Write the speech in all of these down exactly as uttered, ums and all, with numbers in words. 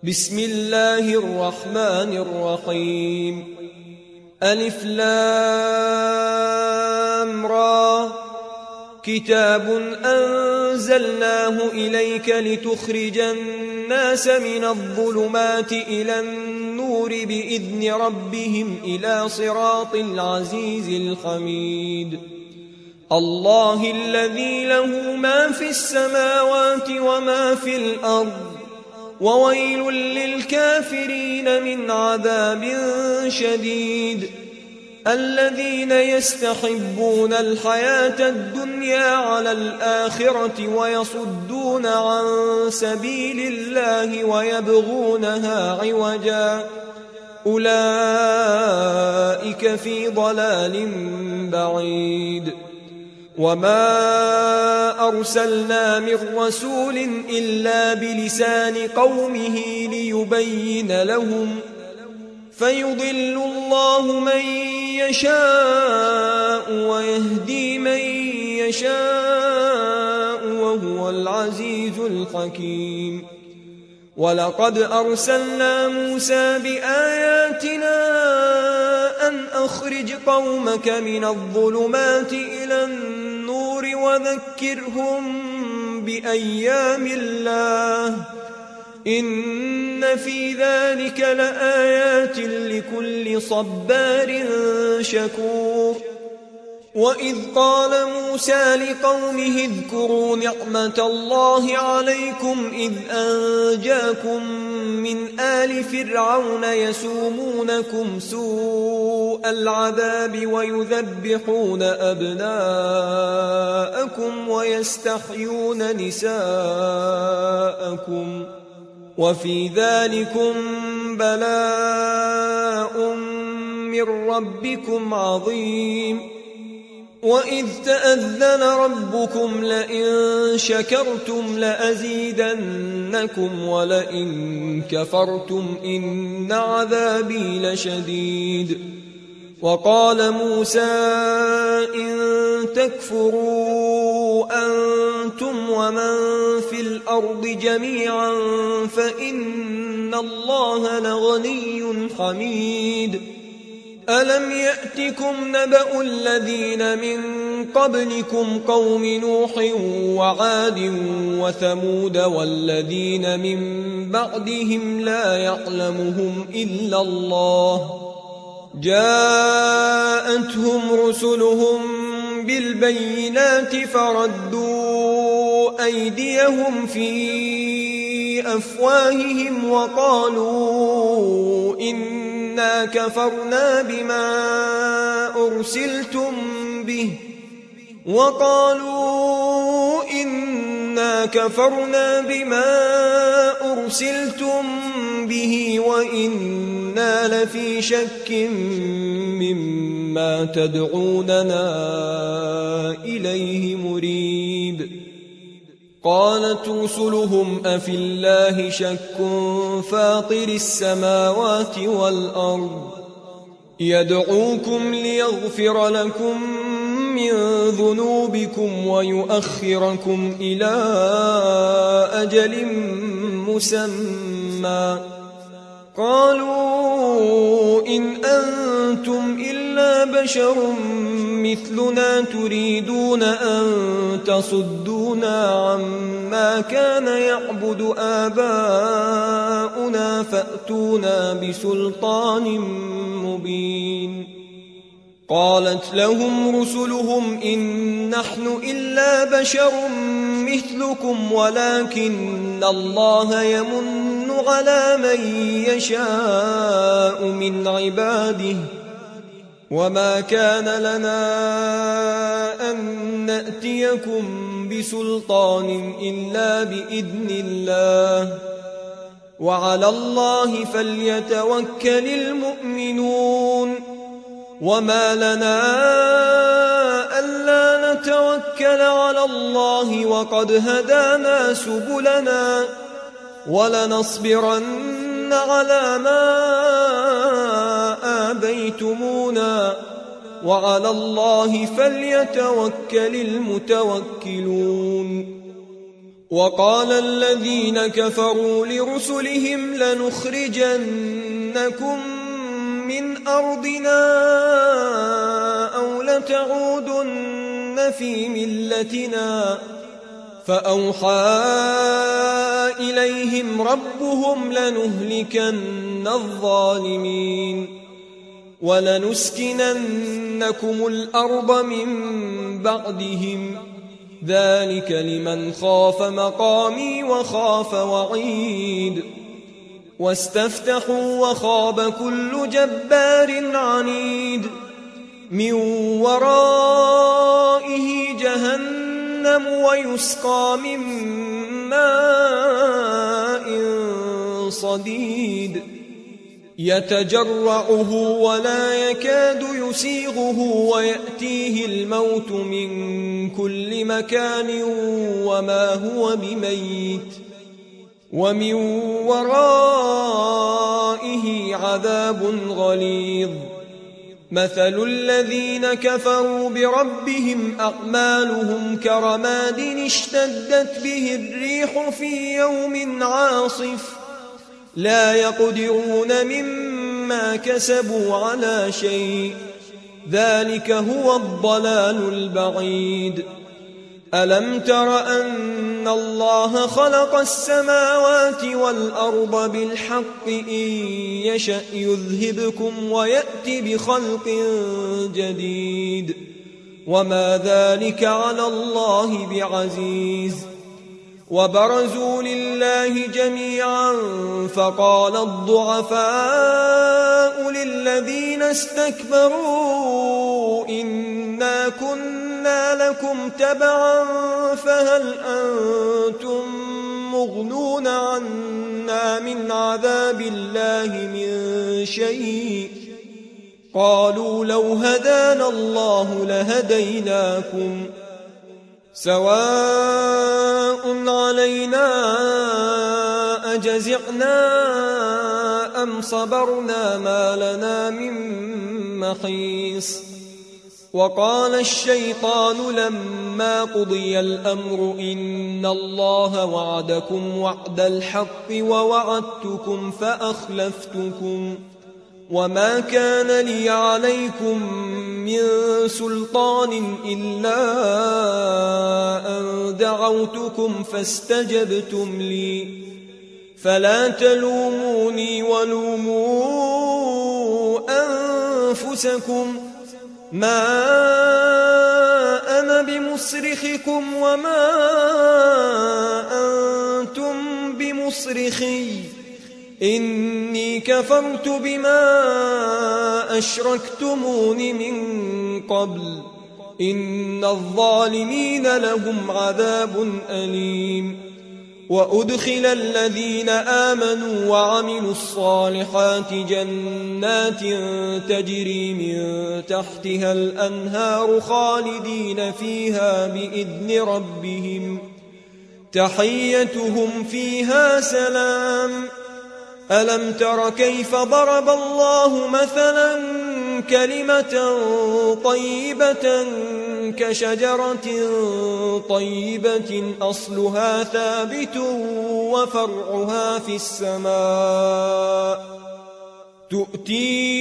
بسم الله الرحمن الرحيم. ألف لام را. كتاب أنزلناه إليك لتخرج الناس من الظلمات إلى النور بإذن ربهم إلى صراط العزيز الحميد. الله الذي له ما في السماوات وما في الأرض، وويل للكافرين من عذاب شديد. الذين يستحبون الحياة الدنيا على الآخرة ويصدون عن سبيل الله ويبغونها عوجا، أولئك في ضلال بعيد. وما أرسلنا من رسول إلا بلسان قومه ليبين لهم، فيضل الله من يشاء ويهدي من يشاء وهو العزيز الحكيم. ولقد أرسلنا موسى بآياتنا أن أخرج قومك من الظلمات إلى النور وذكرهم بأيام الله، إن في ذلك لآيات لكل صبار شكور. وإذ قال موسى لقومه اذكروا نعمة الله عليكم إذ أنجاكم من آل فرعون يسومونكم سوء العذاب ويذبحون أبناءكم ويستحيون نساءكم، وفي ذلكم بلاء من ربكم عظيم. وإذ تأذن ربكم لئن شكرتم لأزيدنكم ولئن كفرتم إن عذابي لشديد. وقال موسى إن تكفروا أنتم ومن في الأرض جميعا فإن الله لغني حميد. ألم يأتكم نبأ الذين من قبلكم قوم نوح وعاد وثمود والذين من بعدهم لا يعلمهم إلا الله، جاءتهم رسلهم بالبينات فردوا أيديهم في أفواههم وقالوا إنا كفرنا بما أرسلتم به وقالوا إنا كفرنا بما أرسلتم به وإنا لفي شك مما تدعوننا إليه مريب. قالت رسلهم أفي الله شك فاطر السماوات والأرض يدعوكم ليغفر لكم من ذنوبكم ويؤخركم إلى أجل مسمى، قالوا إن أنتم إلا بشر مثلنا تريدون أن تصدونا عما كان يعبد آباؤنا فأتونا بسلطان مبين. قالت لهم رسلهم إن نحن إلا بشر مثلكم ولكن الله يمن على من يشاء من عباده، وما كان لنا أن نأتيكم بسلطان إلا بإذن الله، وعلى الله فليتوكل المؤمنون. وما لنا ألا نتوكل على الله وقد هدانا سبلنا ولنصبرن على ما آبيتمونا وعلى الله فليتوكل المتوكلون. وقال الذين كفروا لرسلهم لنخرجنكم من أرضنا أو لتعودن في ملتنا فأوحى إليهم ربهم لنهلكن الظالمين ولنسكننكم الأرض من بعدهم ذلك لمن خاف مقامي وخاف وعيد واستفتحوا وخاب كل جبار عنيد من ورائه جهنم ويسقى من ماء صديد يتجرعه ولا يكاد يسيغه ويأتيه الموت من كل مكان وما هو بميت ومن ورائه عذاب غليظ مثل الذين كفروا بربهم أعمالهم كرماد اشتدت به الريح في يوم عاصف لا يقدرون مما كسبوا على شيء ذلك هو الضلال البعيد ألم تر أن الله خلق السماوات والأرض بالحق إن يشأ يذهبكم ويأتي بخلق جديد وما ذلك على الله بعزيز وبرزوا لله جميعا فقال الضعفاء للذين استكبروا إنا كنا لكم تبعا فهل أنتم مغنون عنا من عذاب الله من شيء قالوا لو هدانا الله لهديناكم سواء علينا أجزعنا أم صبرنا ما لنا من محيص وقال الشيطان لما قضي الأمر إن الله وعدكم وعد الحق ووعدتكم فأخلفتكم وما كان لي عليكم من سلطان إلا أن دعوتكم فاستجبتم لي فلا تلوموني ولوموا أنفسكم ما أنا بمصرخكم وما أنتم بمصرخي إني كفرت بما أشركتمون من قبل إن الظالمين لهم عذاب أليم وأدخل الذين آمنوا وعملوا الصالحات جنات تجري من تحتها الأنهار خالدين فيها بإذن ربهم تحيتهم فيها سلام ألم تر كيف ضرب الله مثلا كلمة طيبة كشجرة طيبة أصلها ثابت وفرعها في السماء تؤتي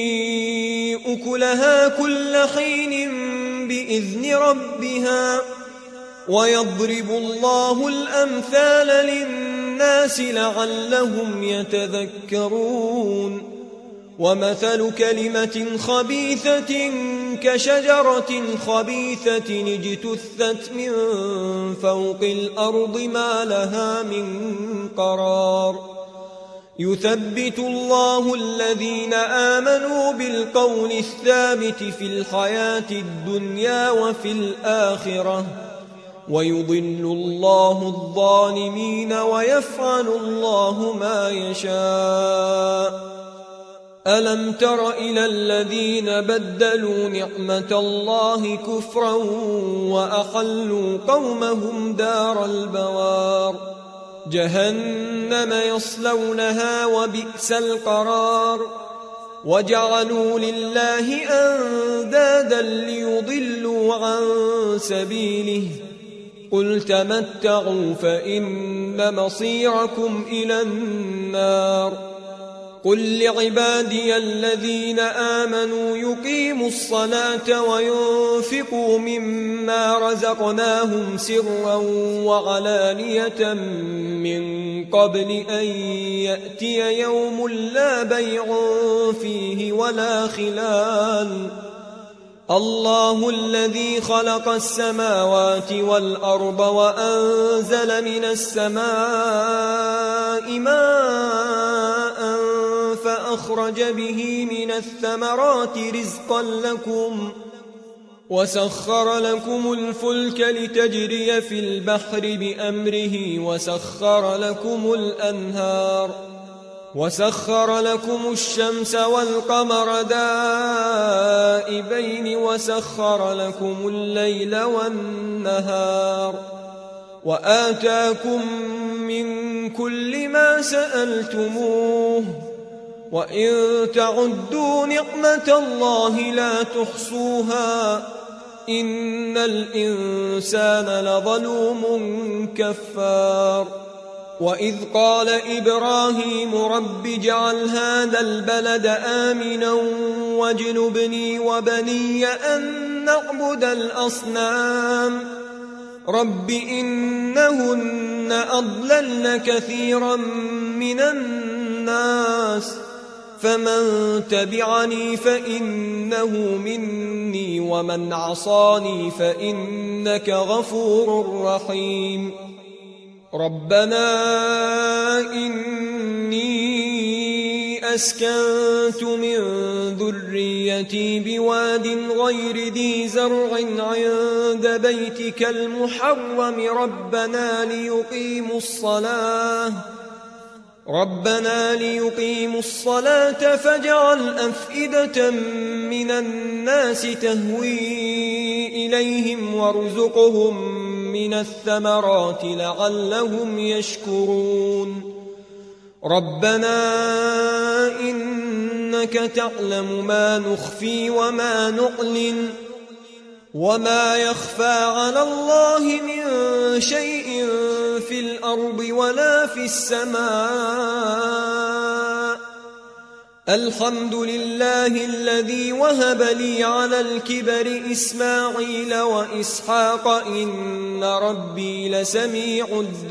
أكلها كل حين بإذن ربها ويضرب الله الأمثال للناس لعلهم يتذكرون ومثل كلمة خبيثة كشجرة خبيثة اجتثت من فوق الأرض ما لها من قرار يثبت الله الذين آمنوا بالقول الثابت في الحياة الدنيا وفي الآخرة ويضل الله الظالمين ويفعل الله ما يشاء ألم تر إلى الذين بدلوا نعمة الله كفرا وأحلوا قومهم دار البوار جهنم يصلونها وبئس القرار وجعلوا لله أندادا ليضلوا عن سبيله قل تمتعوا فإن مصيركم إلى النار قل لعبادي الذين آمنوا يقيموا الصلاة وينفقوا مما رزقناهم سرا وعلانية من قبل أن يأتي يوم لا بيع فيه ولا خلال الله الذي خلق السماوات والأرض وأنزل من السماء ماء فأخرج به من الثمرات رزقا لكم وسخر لكم الفلك لتجري في البحر بأمره وسخر لكم الأنهار وسخر لكم الشمس والقمر دائبين وسخر لكم الليل والنهار وآتاكم من كل ما سألتموه وإن تعدوا نعمة الله لا تحصوها إن الإنسان لظلوم كفار وإذ قال إبراهيم رب اجعل هذا البلد آمنا واجنبني وبني أن نعبد الأصنام رب إنهن أضللن كثيرا من الناس فمن تبعني فإنه مني ومن عصاني فإنك غفور رحيم ربنا إني أسكنت من ذريتي بواد غير ذي زرع عند بيتك المحرم ربنا ليقيموا الصلاة ربنا ليقيموا الصلاة فاجعل أفئدة من الناس تهوي إليهم وارزقهم من الثمرات لعلهم يشكرون ربنا إنك تعلم ما نخفي وما نعلن وما يخفى على الله من شيء في الأرض ولا في السماء الحمد لله الذي وهب لي على الكبر إسماعيل وإسحاق إن ربي لسميع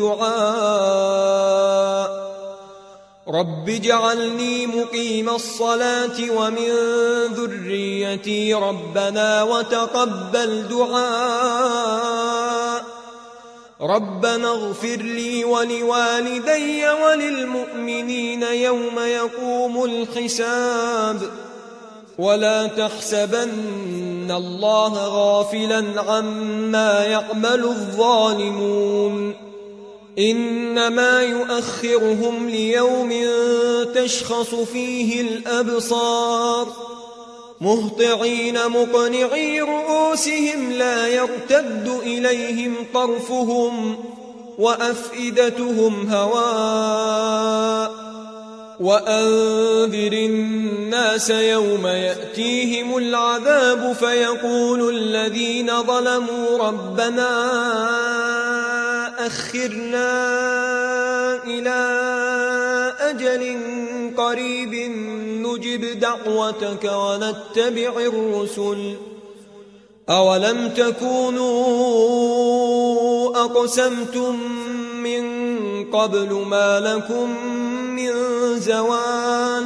الدعاء رب اجعلني مقيم الصلاة ومن ذريتي ربنا وتقبل دعاء ربنا اغفر لي ولوالدي وللمؤمنين يوم يقوم الحساب ولا تحسبن الله غافلا عما يعمل الظالمون إنما يؤخرهم ليوم تشخص فيه الأبصار مهطعين مقنعي رؤوسهم لا يرتد إليهم طرفهم وأفئدتهم هواء وأنذر الناس يوم يأتيهم العذاب فيقول الذين ظلموا ربنا أخرنا إلى أجل قريب نجب دعوتك ونتبع الرسل أولم تكونوا أقسمتم من قبل ما لكم من زوال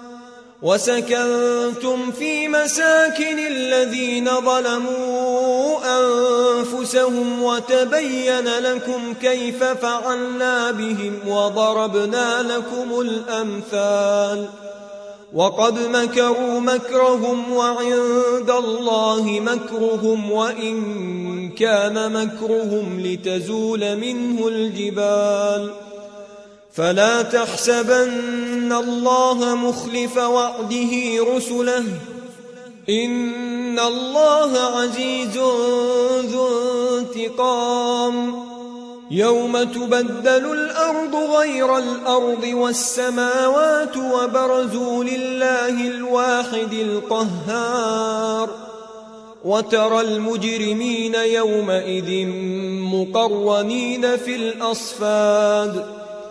وسكنتم في مساكن الذين ظلموا أنفسهم وتبين لكم كيف فعلنا بهم وضربنا لكم الأمثال وقد مكروا مكرهم وعند الله مكرهم وإن كان مكرهم لتزول منه الجبال فلا تحسبن الله مخلف وعده رسله إن الله عزيز ذو انتقام يوم تبدل الأرض غير الأرض والسماوات وبرزوا لله الواحد القهار وترى المجرمين يومئذ مقرنين في الأصفاد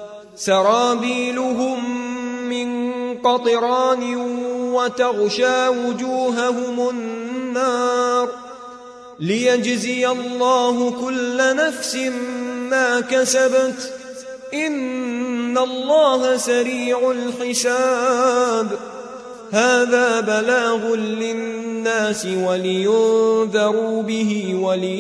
سرابيلهم من قطران وتغشى وجوههم النار ليجزي الله كل نفس ما كسبت إن الله سريع الحساب هذا بلاغ للناس ولينذروا به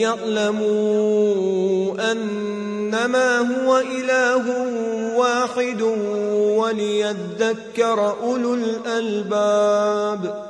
وليعلموا أنما هو إله واحد وليذكر أولو الألباب.